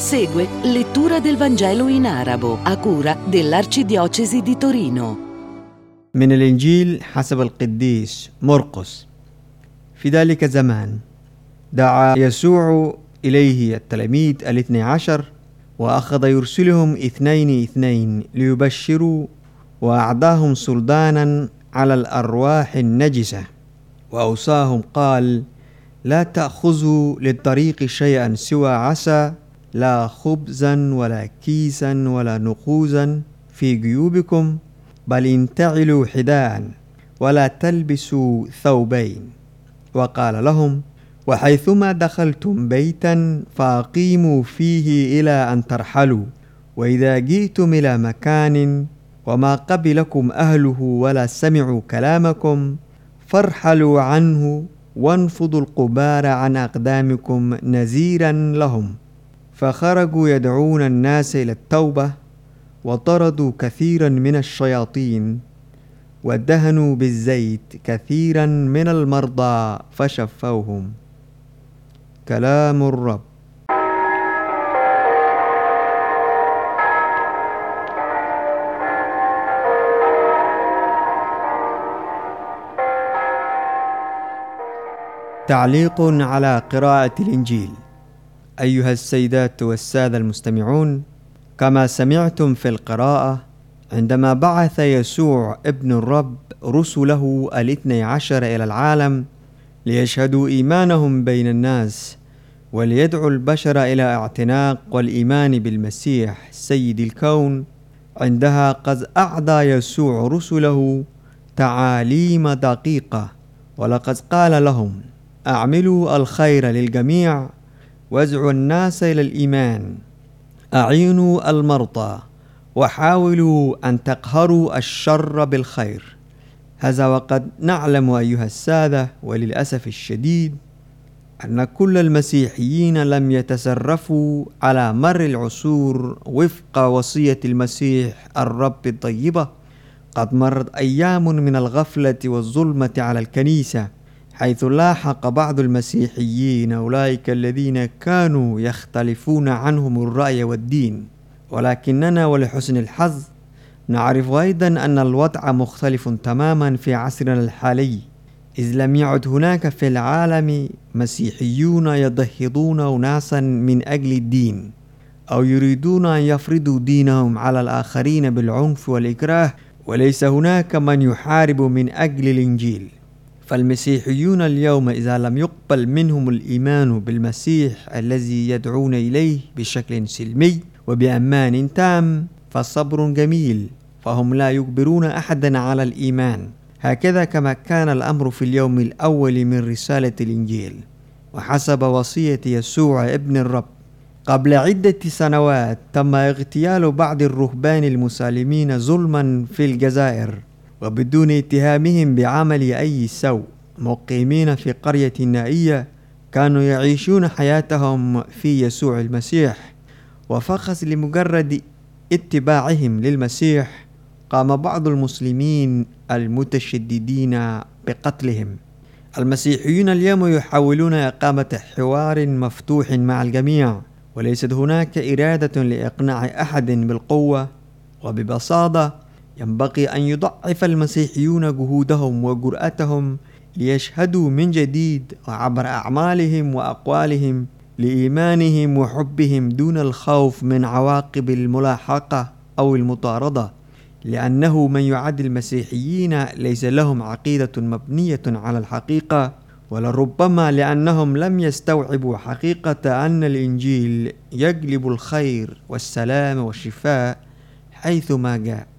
Segue lettura del Vangelo in arabo a cura dell'Arcidiocesi di Torino. من الإنجيل حسب القديس مرقس. في ذلك الزمان دعا يسوع إليه التلاميذ 12 وأخذ يرسلهم 2 ليبشروا، وأعطاهم سلطانا على الأرواح النجسة، وأوصاهم قال: لا تأخذوا للطريق شيئا سوى عصا، لا خبزا ولا كيسا ولا نقوزا في جيوبكم، بل انتعلوا حذاء ولا تلبسوا ثوبين. وقال لهم: وحيثما دخلتم بيتا فأقيموا فيه إلى أن ترحلوا، وإذا جئتم إلى مكان وما قبلكم أهله ولا سمعوا كلامكم فارحلوا عنه، وانفضوا القبار عن أقدامكم نذيرا لهم. فخرجوا يدعون الناس إلى التوبة، وطردوا كثيرا من الشياطين، ودهنوا بالزيت كثيرا من المرضى فشفوهم. كلام الرب. تعليق على قراءة الإنجيل. أيها السيدات والسادة المستمعون، كما سمعتم في القراءة، عندما بعث يسوع ابن الرب رسله 12 إلى العالم ليشهدوا إيمانهم بين الناس، وليدعوا البشر إلى اعتناق والإيمان بالمسيح سيد الكون، عندها قد أعطى يسوع رسله تعاليم دقيقة، ولقد قال لهم: أعملوا الخير للجميع، وادعوا الناس إلى الإيمان، أعينوا المرضى، وحاولوا أن تقهروا الشر بالخير. هذا وقد نعلم أيها السادة وللأسف الشديد أن كل المسيحيين لم يتصرفوا على مر العصور وفق وصية المسيح الرب الطيبة. قد مرت أيام من الغفلة والظلمة على الكنيسة، حيث لاحق بعض المسيحيين أولئك الذين كانوا يختلفون عنهم الرأي والدين، ولكننا ولحسن الحظ نعرف أيضا أن الوضع مختلف تماما في عصرنا الحالي، إذ لم يعد هناك في العالم مسيحيون يضطهدون أناسا من أجل الدين، أو يريدون أن يفرضوا دينهم على الآخرين بالعنف والإكراه، وليس هناك من يحارب من أجل الإنجيل. فالمسيحيون اليوم إذا لم يقبل منهم الإيمان بالمسيح الذي يدعون إليه بشكل سلمي وبأمان تام فالصبر جميل، فهم لا يجبرون أحدا على الإيمان، هكذا كما كان الأمر في اليوم الأول من رسالة الإنجيل. وحسب وصية يسوع ابن الرب، قبل عدة سنوات تم اغتيال بعض الرهبان المسالمين ظلما في الجزائر، وبدون اتهامهم بعمل أي سوء، مقيمين في قرية نائية كانوا يعيشون حياتهم في يسوع المسيح، وفقط لمجرد اتباعهم للمسيح قام بعض المسلمين المتشددين بقتلهم. المسيحيون اليوم يحاولون إقامة حوار مفتوح مع الجميع، وليست هناك إرادة لإقناع أحد بالقوة. وببساطة ينبغي أن يضعف المسيحيون جهودهم وجرأتهم ليشهدوا من جديد وعبر أعمالهم وأقوالهم لإيمانهم وحبهم دون الخوف من عواقب الملاحقة أو المطاردة، لأنه من يعد المسيحيين ليس لهم عقيدة مبنية على الحقيقة، ولربما لأنهم لم يستوعبوا حقيقة أن الإنجيل يجلب الخير والسلام والشفاء حيثما جاء.